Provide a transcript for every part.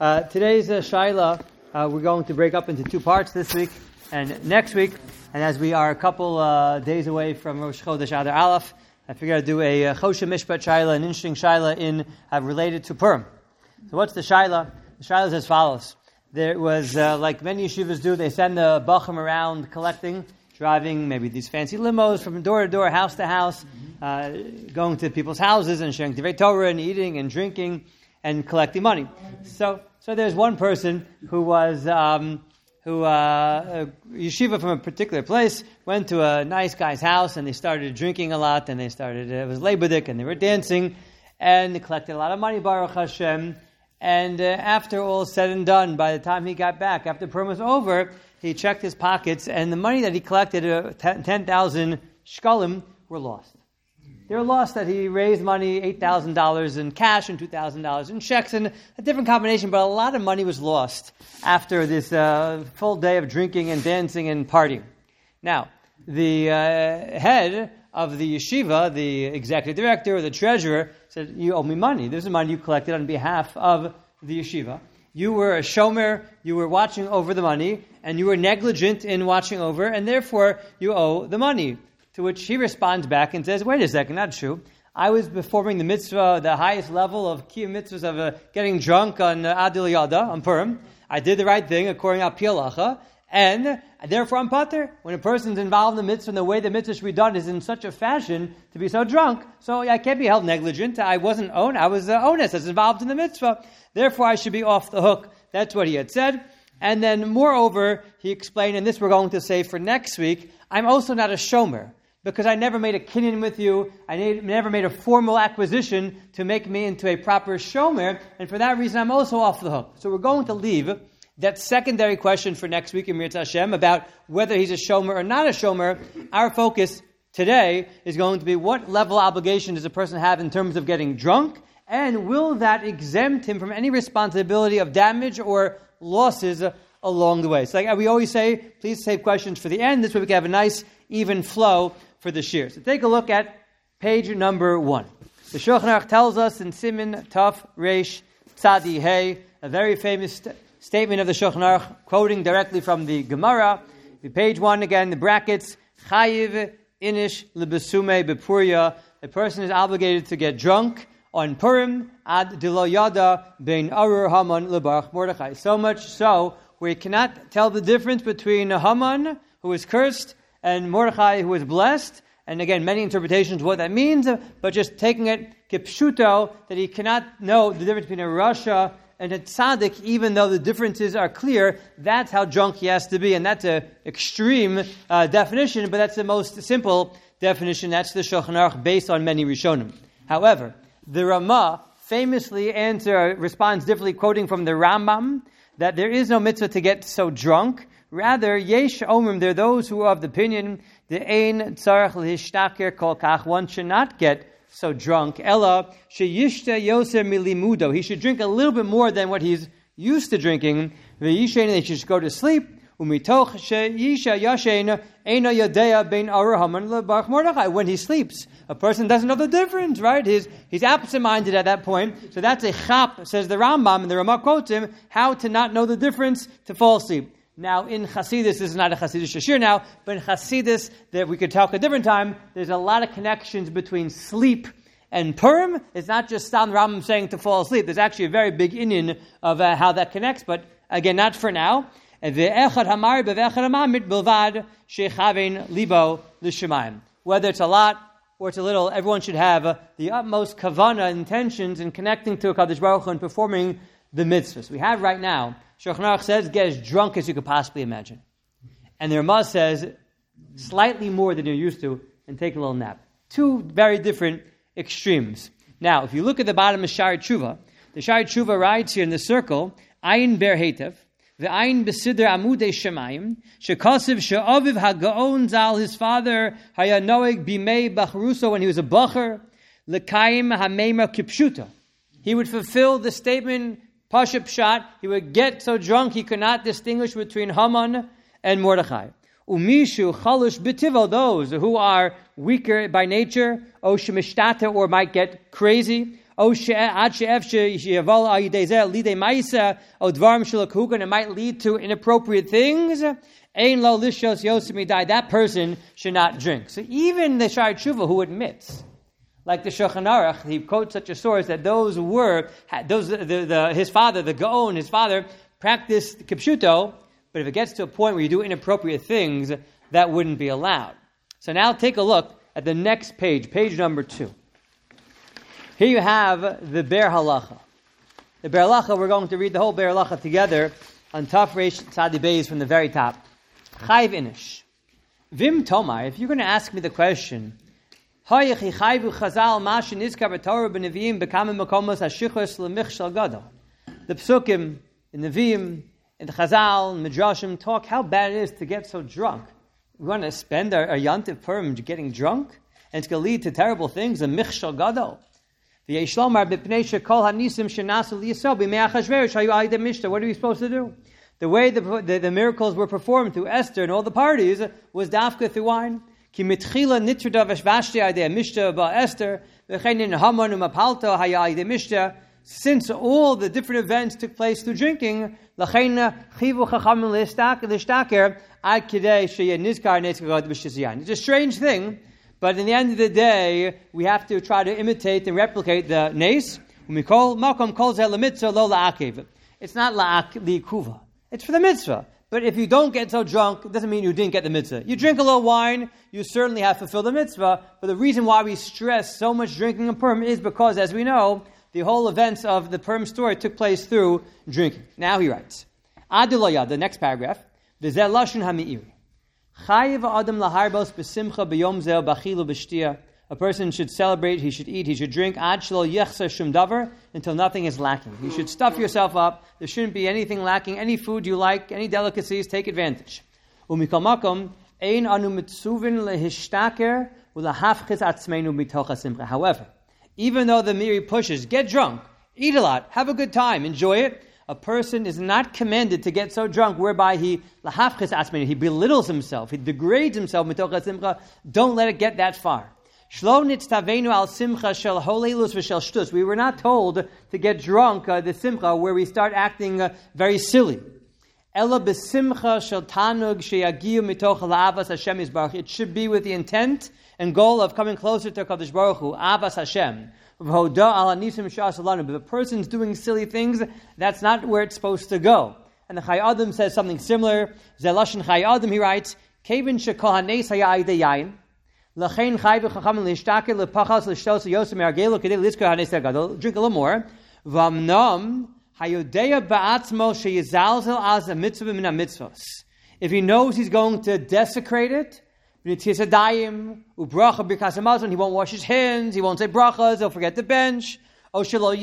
Today's Shaila, we're going to break up into two parts this week and next week. And as we are a couple days away from Rosh Chodesh Adar Aleph, I figured I'd do a Choshen Mishpat Shaila, an interesting Shaila related to Purim. So what's the Shaila? The Shaila is as follows. There was, like many yeshivas do, they send the Bachim around collecting, driving maybe these fancy limos from door to door, house to house, going to people's houses and sharing Divrei Torah and eating and drinking and collecting money. So there's one person who was a yeshiva from a particular place, went to a nice guy's house and they started drinking a lot and it was leibudik and they were dancing and they collected a lot of money, Baruch Hashem. And after all said and done, by the time he got back, after Purim was over, he checked his pockets and the money that he collected, 10,000 shkalim, were lost. They were lost that he raised money, $8,000 in cash and $2,000 in checks, and a different combination, but a lot of money was lost after this full day of drinking and dancing and partying. Now, the head of the yeshiva, the executive director or the treasurer, said, you owe me money. This is money you collected on behalf of the yeshiva. You were a shomer, you were watching over the money, and you were negligent in watching over, and therefore you owe the money. To which he responds back and says, wait a second, not true. I was performing the mitzvah, the highest level of kiyum mitzvahs of getting drunk on Adil Yada, on Purim. I did the right thing according to Pi Halacha, and therefore I'm pater. When a person's involved in the mitzvah and the way the mitzvah should be done is in such a fashion to be so drunk, so I can't be held negligent. I wasn't I was onus, I was involved in the mitzvah. Therefore I should be off the hook. That's what he had said. And then moreover, he explained, and this we're going to say for next week, I'm also not a shomer. Because I never made a kinyan with you, I never made a formal acquisition to make me into a proper shomer, and for that reason I'm also off the hook. So we're going to leave that secondary question for next week in Mirz Hashem about whether he's a shomer or not a shomer. Our focus today is going to be what level of obligation does a person have in terms of getting drunk, and will that exempt him from any responsibility of damage or losses along the way. So like we always say, please save questions for the end. This way we can have a nice, even flow for the shir. So take a look at page number 1. The Shulchan Aruch tells us in Siman Taf Reish Tzadi Hey, a very famous statement of the Shulchan Aruch, quoting directly from the Gemara. Page 1 again, the brackets, Chayiv Inish Lebesume Bepuria. A person is obligated to get drunk on Purim ad Dilo Yada Bein Arur Haman Lebarach Mordechai. So much so, where you cannot tell the difference between Haman, who is cursed, and Mordechai, who is blessed. And again, many interpretations of what that means, but just taking it kipshuto, that he cannot know the difference between a rasha and a tzaddik, even though the differences are clear. That's how drunk he has to be, and that's an extreme definition, but that's the most simple definition. That's the Shulchan Aruch, based on many Rishonim. However, the Ramah famously responds differently, quoting from the Rambam, that there is no mitzvah to get so drunk. Rather, yesh omrim, there are those who are of the opinion, the ein tzarech lehishtaker kol kach, one should not get so drunk. Ella sheyishta yoser milimudo, he should drink a little bit more than what he's used to drinking. V'yishen, they should go to sleep. Umitoch sheyisha yashen eina yodea bein arur haman lebarach mordechai. When he sleeps, a person doesn't know the difference, right? He's absent-minded at that point. So that's a chap, says the Rambam, and the Ramah quotes him, how to not know the difference to fall asleep. Now, in Chassidus, this is not a Chassidish shir now, but in Chassidus, that we could talk a different time, there's a lot of connections between sleep and Purim. It's not just Stam Rambam saying to fall asleep. There's actually a very big inyan of how that connects, but again, not for now. Whether it's a lot or it's a little, everyone should have the utmost kavana, intentions in connecting to HaKadosh Baruch Hu and performing the mitzvahs. We have right now, Shulchan Aruch says, get as drunk as you could possibly imagine. And the Ramah says, slightly more than you're used to, and take a little nap. Two very different extremes. Now, if you look at the bottom of Sha'ar Tshuva, the Sha'ar Tshuva writes here in the circle, Ayin ber hetev, ve'ayin besider amudei shemayim, shekosiv she'aviv ha'gaon zal, his father, haya noeg bimei bachruso, when he was a bacher, lekayim ha'meima kipshuta. He would fulfill the statement, Pashup Pshat, he would get so drunk he could not distinguish between Haman and Mordechai. Umishu chalush b'tivo, those who are weaker by nature, o shemishtate, or might get crazy, and it might lead to inappropriate things, that person should not drink. So even the Sha'ar Tshuva who admits, like the Shulchan Aruch, he quotes such a source that his father, the Gaon, his father, practiced Kipshuto, but if it gets to a point where you do inappropriate things, that wouldn't be allowed. So now take a look at the next page, page number 2. Here you have the Ber Halacha. The Ber Halacha, we're going to read the whole Ber Halacha together on Taf Reish Tzadi Beis from the very top. Chayv Inish. Vim Tomar, if you're going to ask me the question, the Psukim, the Nevi'im, and the Chazal, and Midrashim talk how bad it is to get so drunk. We want to spend our Yantiv Purim getting drunk, and it's going to lead to terrible things, a Michshal Gadol. What are we supposed to do? The way the miracles were performed through Esther and all the parties was dafka through wine. Since all the different events took place through drinking, it's a strange thing, but in the end of the day, we have to try to imitate and replicate the nes. It's not la'ikuva. It's for the mitzvah. But if you don't get so drunk, it doesn't mean you didn't get the mitzvah. You drink a little wine, you certainly have fulfilled the mitzvah, but the reason why we stress so much drinking in Purim is because, as we know, the whole events of the Purim story took place through drinking. Now he writes, Adilaya, the next paragraph, V'zeh lashon ha'me'iri. Chayiv adam laharbos b'simcha b'yom zeh b'achilu b'shtia. A person should celebrate, he should eat, he should drink, ad shelo yechser shum davar, until nothing is lacking. You should stuff yourself up. There shouldn't be anything lacking. Any food you like, any delicacies, take advantage. Umikol makom, ein anu mitzuvin lehishtaker u'lahafchiz atzmeinu mitoch hasimcha. However, even though the Miri pushes, get drunk, eat a lot, have a good time, enjoy it, a person is not commanded to get so drunk whereby he belittles himself, he degrades himself. Don't let it get that far. We were not told to get drunk, the simcha, where we start acting very silly. It should be with the intent and goal of coming closer to Kadosh Baruch Hu, Avas Hashem. But if a person's doing silly things, that's not where it's supposed to go. And the Chai Adam says something similar. Zelashon Chai Adam, he writes, Kevin shekohanes haya aydei yain, lachein chayv chacham lishtakel lepachas lishtos yosem yargelo kedei litzko hanes gadol. Drink a little more. V'amnam hayodea ba'atzmo sheyizalzel az a mitzvah min ha-mitzvos. If he knows he's going to desecrate it, he won't wash his hands, he won't say brachas, he'll forget the bench. If you won't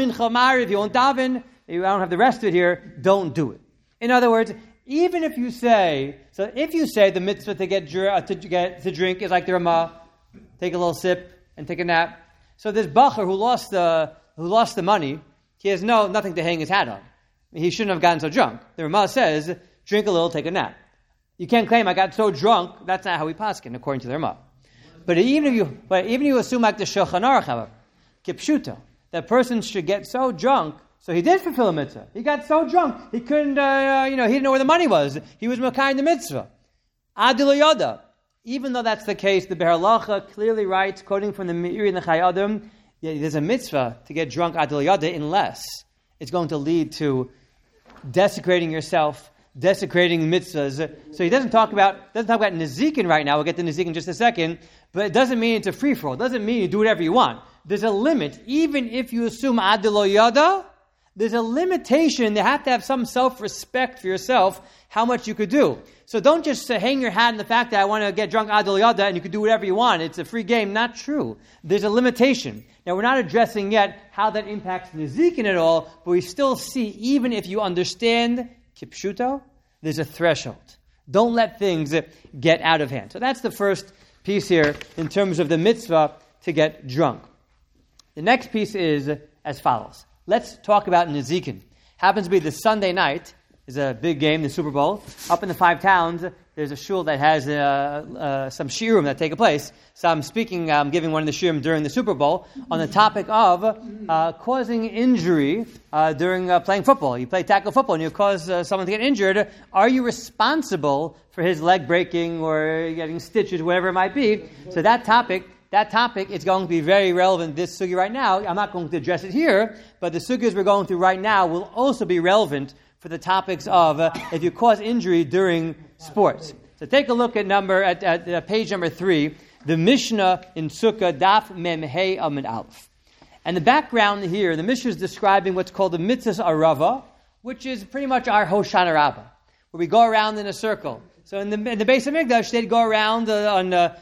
daven, I don't have the rest of it here, don't do it. In other words, even if you say, the mitzvah to drink is like the Ramah, take a little sip and take a nap. So this bacher who lost the money, he has nothing to hang his hat on. He shouldn't have gotten so drunk. The Ramah says, drink a little, take a nap. You can't claim I got so drunk. That's not how we paskin, according to the Ramah. But even if you assume like the Shulchan Aruch, however, kipshuto, that person should get so drunk, so he did fulfill a mitzvah. He got so drunk he couldn't, he didn't know where the money was. He was makayim the mitzvah. Adil yoda. Even though that's the case, the Ber Halacha clearly writes, quoting from the Meiri and the Chai Adam, there's a mitzvah to get drunk adil yoda unless it's going to lead to desecrating yourself, desecrating mitzvahs. So he doesn't talk about Nezikin right now. We'll get to Nezikin in just a second. But it doesn't mean it's a free-for-all. It doesn't mean you do whatever you want. There's a limit. Even if you assume adilo yada, there's a limitation. You have to have some self-respect for yourself, how much you could do. So don't just hang your hat in the fact that I want to get drunk adilo yada and you could do whatever you want. It's a free game. Not true. There's a limitation. Now, we're not addressing yet how that impacts Nezikin at all, but we still see, even if you understand Kipshuto, there's a threshold. Don't let things get out of hand. So that's the first piece here in terms of the mitzvah to get drunk. The next piece is as follows. Let's talk about Nezikin. Happens to be the Sunday night. Is a big game, the Super Bowl. Up in the 5 towns, there's a shul that has some shiurim that take place. So I'm giving one of the shiurim during the Super Bowl on the topic of causing injury during playing football. You play tackle football and you cause someone to get injured. Are you responsible for his leg breaking or getting stitches, whatever it might be? So that topic is going to be very relevant this sugi right now. I'm not going to address it here, but the sugis we're going through right now will also be relevant for the topics of if you cause injury during sports. So take a look at page number 3, the Mishnah in Sukkah, Daf Mem Hey Amud Aleph. And the background here, the Mishnah is describing what's called the Mitzvah Arava, which is pretty much our Hoshana Rabbah, where we go around in a circle. So in the Beis Hamikdash, they'd go around on the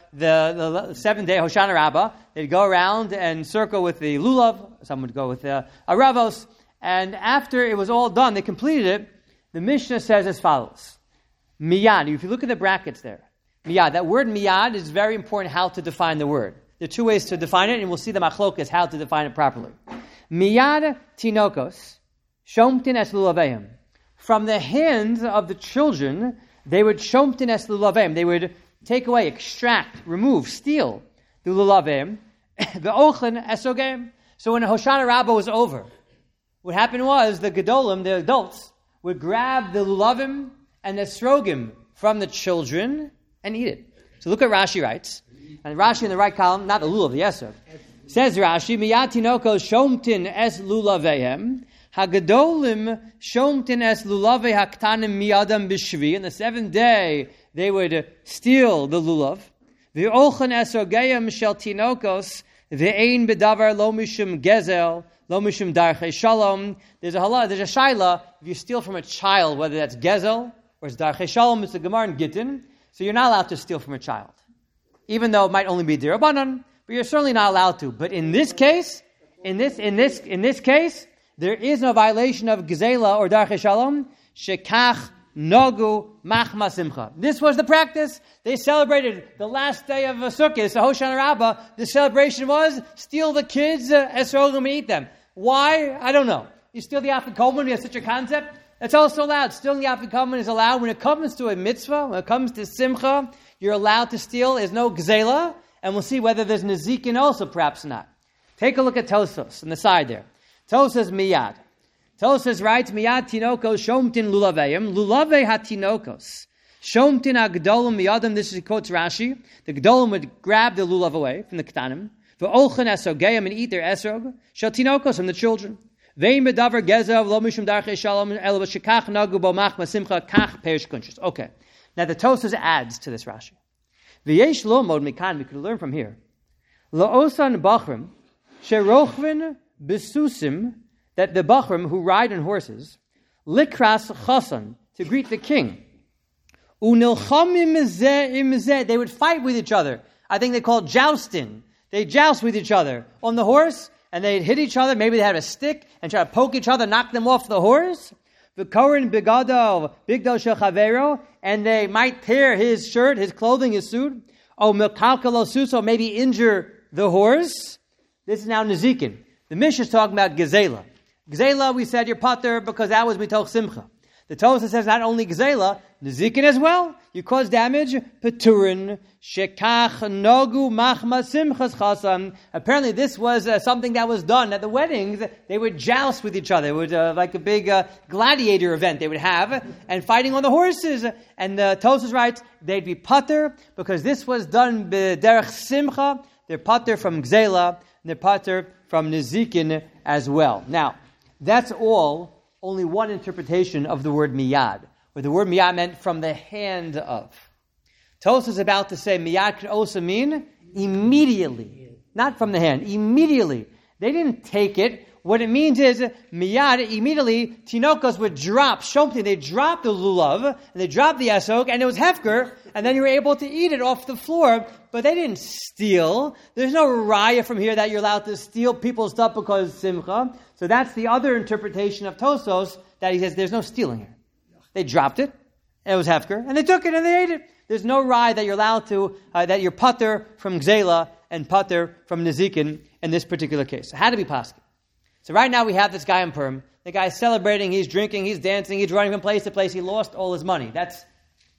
7th day, Hoshana Rabbah. They'd go around and circle with the lulav. Some would go with the aravos. And after it was all done, they completed it. The Mishnah says as follows. Miyad. If you look at the brackets there, miyad. That word miyad is very important how to define the word. There are 2 ways to define it, and we'll see the machlokas how to define it properly. Miyad tinokos, shomtin es lulaveim. From the hands of the children, they would shomtin es lulaveim. They would take away, extract, remove, steal the lulaveim. The ochlen esogeim. So when Hoshana Rabbah was over, what happened was the gedolim, the adults, would grab the lulavim and the esrogim from the children and eat it. So look at Rashi writes, and Rashi in the right column, not the lulav, the esrog. Says Rashi, miyad tinokos shomtin es lulavehem, hagedolim shomtin es lulave haktanim miyadam b'shvi. On the 7th day, they would steal the lulav. V'olchen esrogeyim shel tinokos ve'ein bedavar lo mishum gezel lo mishum darchei shalom. There's a shaila if you steal from a child, whether that's gezel or it's darchei shalom. It's the Gemara in Gittin. So you're not allowed to steal from a child, even though it might only be dirabanan. But you're certainly not allowed to. But in this case, in this case, there is no violation of gezela or darchei shalom. Shekach Nagu Machma Simcha. This was the practice. They celebrated the last day of Sukkot, so Hoshana Rabbah. The celebration was steal the kids, esrogim, and eat them. Why? I don't know. You steal the afikoman, you have such a concept. That's also allowed. Stealing the afikoman is allowed. When it comes to a mitzvah, when it comes to simcha, you're allowed to steal. There's no gzela, and we'll see whether there's nezikin also, perhaps not. Take a look at Tosos on the side there. Tosos miyad. Tosos writes, miyad tinokos shomtin lulaveim, lulave hatinokos. Shomtin ha-gdolim miyadam, this is quotes Rashi. The gdolim would grab the lulav away from the ketanim, v'olchen esrogeyim, and eat their esrog, shel tinokos, from the children. Ve'im bedavar gezav, lo mishum darchei shalom, el v'shekach nagu bo machma simcha, kach perish kunshus. Okay. Now the Tosos adds to this Rashi. V'yesh lo mod mikan, we could learn from here. Lo osan bachrim, sherochvin besusim, that the Bachrim who ride on horses, likras chasan, to greet the king, unilchamim zeh, they would fight with each other. I think they call it jousting. They joust with each other on the horse, and they'd hit each other. Maybe they had a stick and try to poke each other, knock them off the horse. V'korin bigado shel chavero, and they might tear his shirt, his clothing, his suit. Oh, milkalkalo suso, maybe injure the horse. This is now nezikin. The Mishnah is talking about gezela. Gzela, we said, you're pater because that was mitoch simcha. The Tosos says not only gzela, nezikin as well. You cause damage, peturin, shekach nagu machma simchas chasam. Apparently this was something that was done at the weddings. They would joust with each other. It was like a big gladiator event they would have, and fighting on the horses. And the Tosos writes, they'd be pater because this was done b'derech simcha. They're pater from gzela, and they're pater from nezikin as well. Now, that's all, only one interpretation of the word miyad, where the word miyad meant from the hand of. Tosos is about to say miyad could also mean immediately, not from the hand, immediately. They didn't take it. What it means is miyad, immediately, tinokos would drop, shomtin, they dropped the lulav, and they dropped the esog, and it was hefker, and then you were able to eat it off the floor, but they didn't steal. There's no raya from here that you're allowed to steal people's stuff because simcha. So that's the other interpretation of Tosos, that he says there's no stealing here. They dropped it, and it was hefker, and they took it and they ate it. There's no raya that you're allowed to, that you're pater from gzela and pater from nezikin in this particular case. So how to be possible? So right now we have this guy in Purim. The guy's celebrating, he's drinking, he's dancing, he's running from place to place. He lost all his money.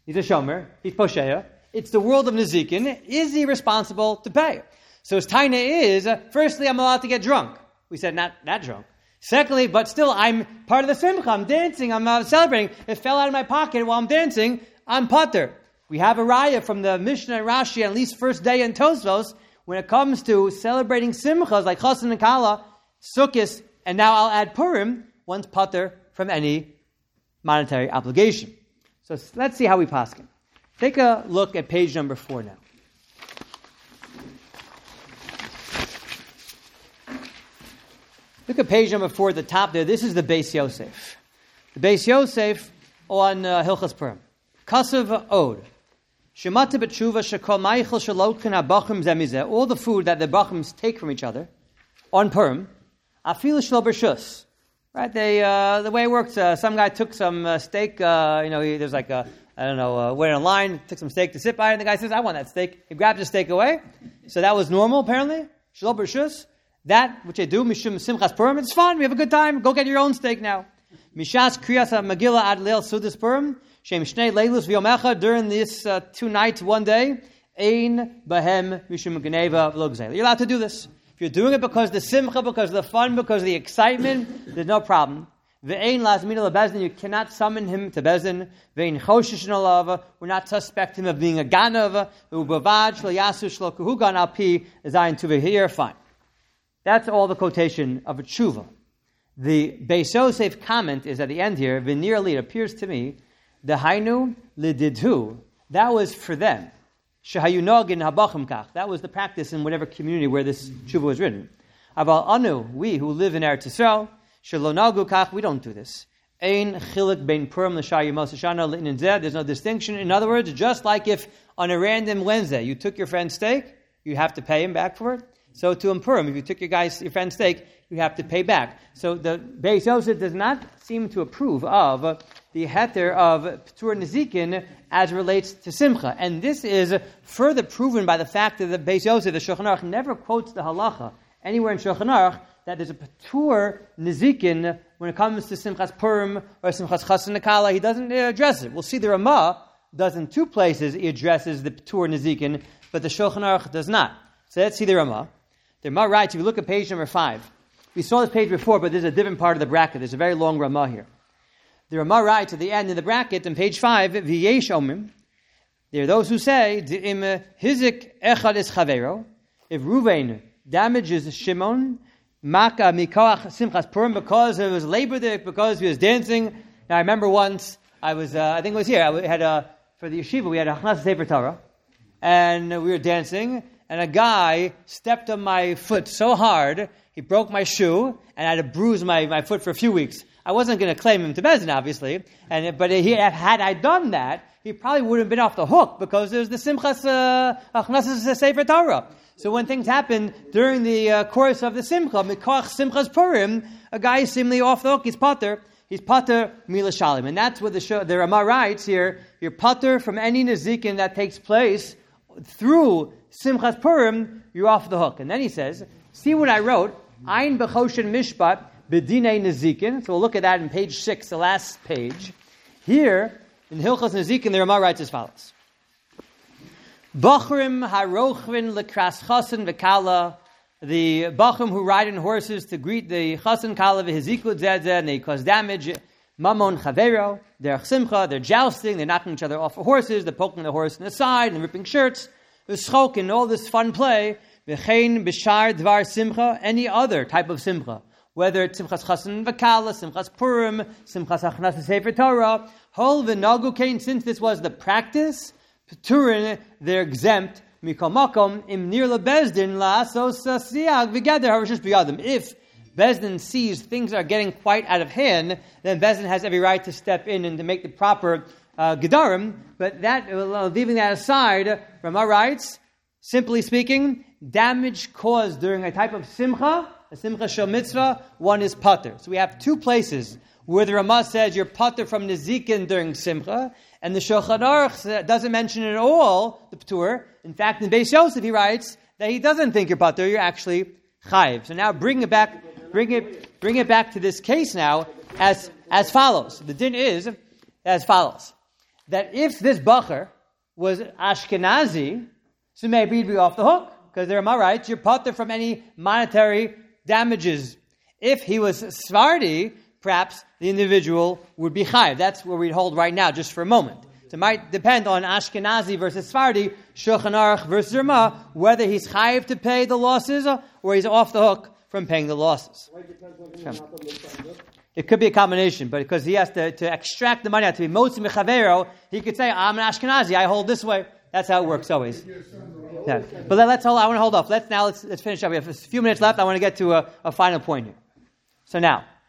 He's a shomer. He's posheya. It's the world of Nezikin. Is he responsible to pay? So his taina is, firstly, I'm allowed to get drunk. We said not that drunk. Secondly, but still, I'm part of the simcha. I'm dancing. I'm celebrating. It fell out of my pocket while I'm dancing. I'm pater. We have a raya from the Mishnah and Rashi, at least first day in Tosfos, when it comes to celebrating simchas like Chasan and Kala, Sukkot, and now I'll add Purim, one's pater from any monetary obligation. So let's see how we paskin. Take a look at page number 4 now. Look at page number 4 at the top there. This is the Beis Yosef. The Beis Yosef on Hilchas Purim. Kasav Od. Shemata b'tshuva shekol meichel shalotkin habachim zemizeh. All the food that the bachims take from each other on Purim. Afilu shlo b'shus. Right? The way it works, some guy took some steak. There's like a, went in line, took some steak to sit by, and the guy says, "I want that steak." He grabs the steak away. So that was normal, apparently. Shlo b'shus. That which they do, Mishum Simchas Purim, it's fun. We have a good time. Go get your own steak now. Mishas Kriyas Megillah Ad Leil Sudas Purim. Shem Shnei Leilus V'Yomecha. During this 2 nights, 1 day, Ein Bahem Mishum Geneva V'Lo Gzeila. You're allowed to do this. If you're doing it because of the simcha, because of the fun, because of the excitement, there's no problem. Ve'ein lazmina lebezdin. You cannot summon him to bezdin. Ve'ein choshish nolava. We're not suspect him of being a ganav. U'bavad shlo yasu shlo kuhugan al pi zayin tuve. Here, fine. That's all the quotation of a tshuva. The Beis Yosef comment is at the end here, V'nirli, it appears to me, the hainu lididhu, that was for them. Shehayunogin habachim kach, that was the practice in whatever community where this tshuva was written. Aval anu, we who live in Eretz Yisrael, shelonagu kach, we don't do this. Ein chilik bein Purim l'shar yemos hashana l'inin zeh, there's no distinction. In other words, just like if on a random Wednesday you took your friend's steak, you have to pay him back for it. So to Purim, if you took your friend's steak, you have to pay back. So the Beis Yosef does not seem to approve of the heter of P'tur Nezikin as relates to Simcha. And this is further proven by the fact that the Beis Yosef, the Shulchan Aruch, never quotes the halacha anywhere in Shulchan Aruch that there's a P'tur Nezikin when it comes to Simchas Purim or Simchas Chasan Nekala. He doesn't address it. We'll see the Ramah does in 2 places. He addresses the P'tur Nezikin, but the Shulchan Aruch does not. So let's see the Ramah. The Ramah writes, if you look at page number 5, we saw this page before, but there's a different part of the bracket. There's a very long Ramah here. The Ramah writes at the end of the bracket, on page 5, V'yesh omim, there are those who say, D'im hizik echad es chavero, if Ruvain damages Shimon, maka mikoach simchas Purim, because it was labor there, because he was dancing. Now I remember once, I think it was here, I had for the yeshiva, we had a Hachnas Sefer Torah, and we were dancing, and a guy stepped on my foot so hard, he broke my shoe, and I had to bruise my foot for a few weeks. I wasn't going to claim him to Bezdin, obviously, but had I done that, he probably would have been off the hook, because there's the Simchas Achnasas Sefer Torah. So when things happen during the course of the Simcha, Mikoach Simchas Purim, a guy is seemingly off the hook, he's pater Mila Shalim. And that's what the Ramah writes here, you're pater from any Nezikin that takes place through Simchas Purim, you're off the hook. And then he says, see what I wrote, Ein B'choshen Mishpat B'dinei Nezikin. So we'll look at that in page 6, the last page. Here, in Hilchos Nezikin, the Ramah writes as follows. Bachrim harochvin lekras chasen v'kala. The bachrim who ride in horses to greet the chasen kala v'hiziku zedzeh, and they cause damage. Mamon chavero, they're simcha, they're jousting, they're knocking each other off of horses, they're poking the horse in the side and ripping shirts. V'schok, and all this fun play. V'chein b'shar dvar simcha, any other type of simcha. Whether it's Simchas Chasan V'Kala, Simchas Purim, Simchas Achnasas Sefer Torah, Hol v'Nagu Kain, since this was the practice, P'turin, they're exempt, Mikol Makom, Im Nir LeBezdin, La'asos Siyag V'Geder Harishus B'Yadim. If Bezdin sees things are getting quite out of hand, then Bezdin has every right to step in and to make the proper Gedarim, but that, leaving that aside, Ramah writes, simply speaking, damage caused during a type of Simcha, a Simcha Shel Mitzvah, one is pater. So we have 2 places where the Ramah says you're pater from Nezikin during Simcha, and the Shulchan Aruch doesn't mention at all the P'tur. In fact, in Beis Yosef he writes that he doesn't think you're pater, you're actually chayiv. So now bring it back to this case now as follows. The din is as follows. that if this bacher was Ashkenazi, so maybe he'd be off the hook, because the Rama writes, you're pater from any monetary damages. If he was Sephardi, perhaps the individual would be chayiv. That's where we'd hold right now, just for a moment. So it might depend on Ashkenazi versus Sephardi, Shulchan Aruch versus Rama, whether he's chayiv to pay the losses or he's off the hook from paying the losses. It could be a combination, but because he has to extract the money out to be motzi mechavero, he could say, I'm an Ashkenazi, I hold this way. That's how it works always. Yeah. But let's hold. I want to hold off. Let's finish up. We have a few minutes left. I want to get to a final point here. So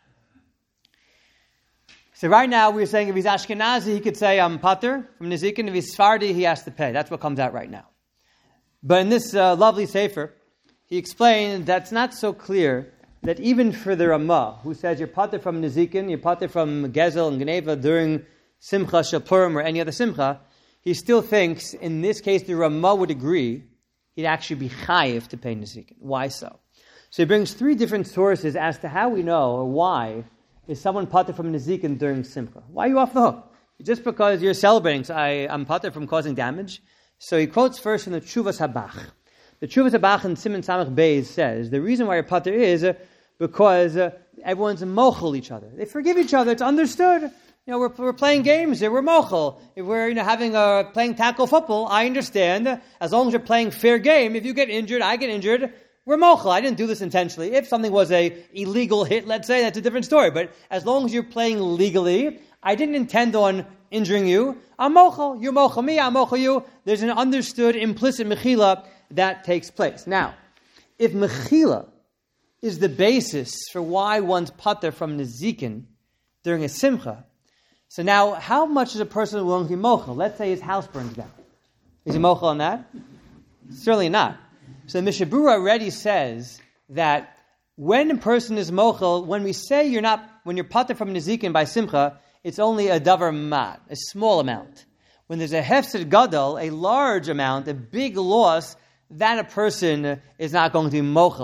right now we're saying if he's Ashkenazi, he could say I'm pater from Nezikin. If he's Sephardi, he has to pay. That's what comes out right now. But in this lovely sefer, he explained that's not so clear. That even for the Ramah, who says you're pater from Nezikin, you're pater from Gezel and Geneva during Simcha Shel Purim or any other Simcha, he still thinks, in this case, the Ramah would agree he'd actually be chayiv to pay Nezikin. Why so? So he brings 3 different sources as to how we know, or why, is someone pater from Nezikin during Simcha. Why are you off the hook? Just because you're celebrating, so I'm pater from causing damage. So he quotes first from the Tshuvas Habach. The Tshuvas Habach in Siman Samach Beis says, the reason why your pater is because everyone's mochel each other. They forgive each other. It's understood. We're playing games here. We're mochel. If we're playing tackle football, I understand. As long as you're playing fair game, if you get injured, I get injured. We're mochel. I didn't do this intentionally. If something was a illegal hit, let's say, that's a different story. But as long as you're playing legally, I didn't intend on injuring you. I'm mochel. You're mochel me. I'm mochel you. There's an understood implicit mechila that takes place. Now, if mechila is the basis for why one's pater from Nezikin during a simcha. So now, how much is a person willing to be mochel? Let's say his house burns down. Is he mochel on that? Certainly not. So the Mishnah Berurah already says that when a person is mochel, when we say when you're pater from Nezikin by simcha, it's only a davar mat, a small amount. When there's a hefsed gadol, a large amount, a big loss, that a person is not going to be mochel.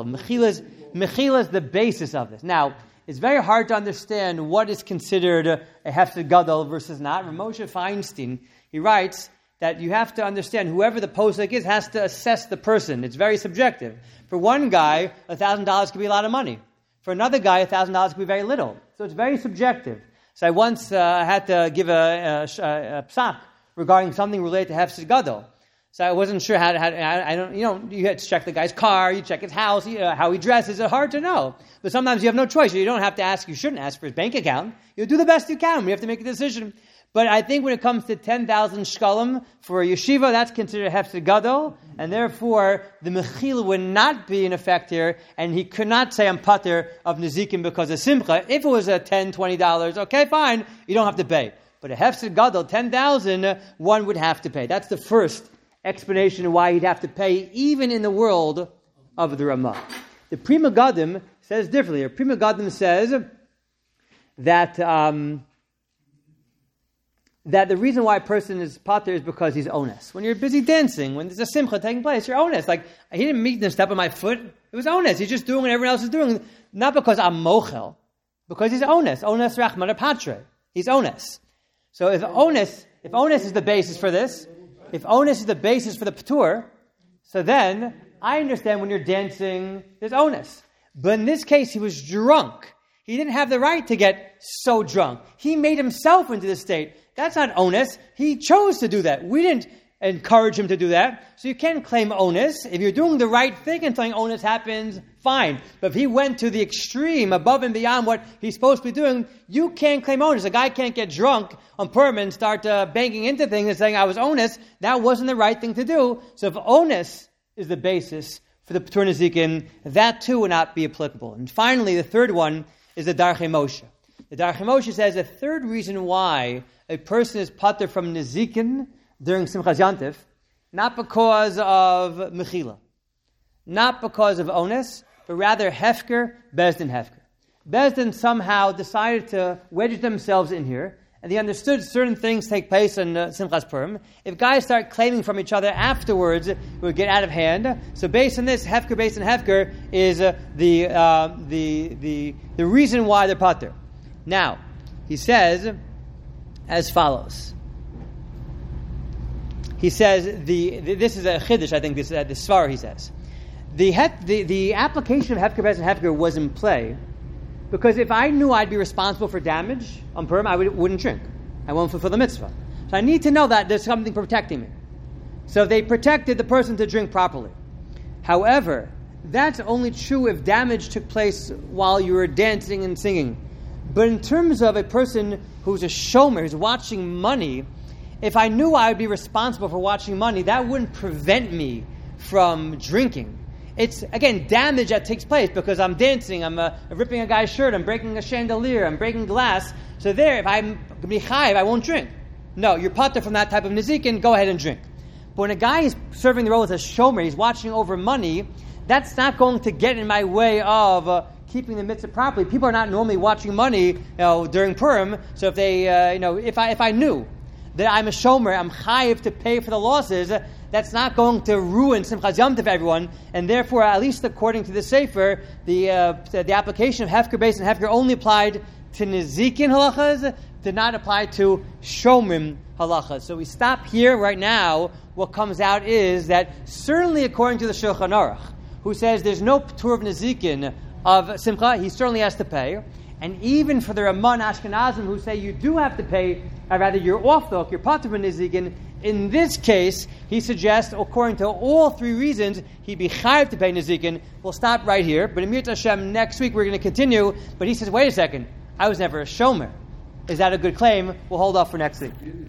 Mechila is the basis of this. Now, it's very hard to understand what is considered a hefsed gadol versus not. Moshe Feinstein, he writes that you have to understand whoever the posek is has to assess the person. It's very subjective. For one guy, $1,000 could be a lot of money. For another guy, $1,000 could be very little. So it's very subjective. So I once had to give a psak regarding something related to hefsed gadol. So I wasn't sure how you had to check the guy's car, you check his house, how he dresses. It's hard to know. But sometimes you have no choice. You don't have to ask, you shouldn't ask for his bank account. You do the best you can. You have to make a decision. But I think when it comes to 10,000 shkalim for a yeshiva, that's considered hefsed gadol, and therefore the mechila would not be in effect here, and he could not say I'm pater of Nezikin because of simcha. If it was a $10, $20, okay, fine, you don't have to pay. But a hefsed gadol, 10,000, one would have to pay. That's the first explanation of why he'd have to pay, even in the world of the Ramah. The Pri Megadim says differently. The Pri Megadim says that that the reason why a person is pater is because he's onus. When you're busy dancing, when there's a simcha taking place, you're onus. Like, he didn't meet the step of my foot. It was onus. He's just doing what everyone else is doing. Not because I'm mochel, because he's onus. Onus rachman patre. He's onus. So if onus is the basis for this, if onus is the basis for the patur, so then I understand when you're dancing, there's onus. But in this case, he was drunk. He didn't have the right to get so drunk. He made himself into this state. That's not onus. He chose to do that. We didn't encourage him to do that. So you can't claim onus. If you're doing the right thing and something onus happens, fine. But if he went to the extreme, above and beyond what he's supposed to be doing, you can't claim onus. A guy can't get drunk on Purim and start banging into things and saying, I was onus. That wasn't the right thing to do. So if onus is the basis for the Patur Nezikin, that too would not be applicable. And finally, the third one is the Darchei Moshe. The Darchei Moshe says the third reason why a person is pater from Nezikin during Simchas Yantif, not because of Mechila, not because of onus, but rather Hefker, Bezdin Hefker. Bezdin somehow decided to wedge themselves in here, and they understood certain things take place in Simchas Purim. If guys start claiming from each other afterwards, it would get out of hand. So based on this, Hefker, Bezdin Hefker is the reason why they're pater. Now, he says as follows. he says this is a chiddush. I think this the svar he says the application of hefker beis and hefker was in play because if I knew I'd be responsible for damage on Purim, I wouldn't drink. I won't fulfill the mitzvah. So I need to know that there's something protecting me. So they protected the person to drink properly. However, that's only true if damage took place while you were dancing and singing. But in terms of a person who's a shomer, who's watching money, if I knew I would be responsible for watching money, that wouldn't prevent me from drinking. It's, again, damage that takes place because I'm dancing, I'm ripping a guy's shirt, I'm breaking a chandelier, I'm breaking glass. So there, if I'm going to be chayiv, I won't drink. No, you're patur from that type of nizikin, go ahead and drink. But when a guy is serving the role as a shomer, he's watching over money, that's not going to get in my way of keeping the mitzvah properly. People are not normally watching money, during Purim. So if they, if I knew that I'm a shomer, I'm chayiv to pay for the losses, that's not going to ruin Simchas Yom Tov for everyone. And therefore, at least according to the Sefer, the application of hefker beis and hefker only applied to nizikin halachas, did not apply to shomrim halachas. So we stop here right now. What comes out is that certainly according to the Shulchan Aruch, who says there's no p'tur of nizikin of simcha, he certainly has to pay. And even for the Ramban Ashkenazim who say you do have to pay, or rather you're off the hook, you're patur of nizikin, in this case, he suggests, according to all three reasons, he'd be chayiv to pay nizikin. We'll stop right here. But in Mir Hashem, next week we're going to continue. But he says, wait a second, I was never a shomer. Is that a good claim? We'll hold off for next week.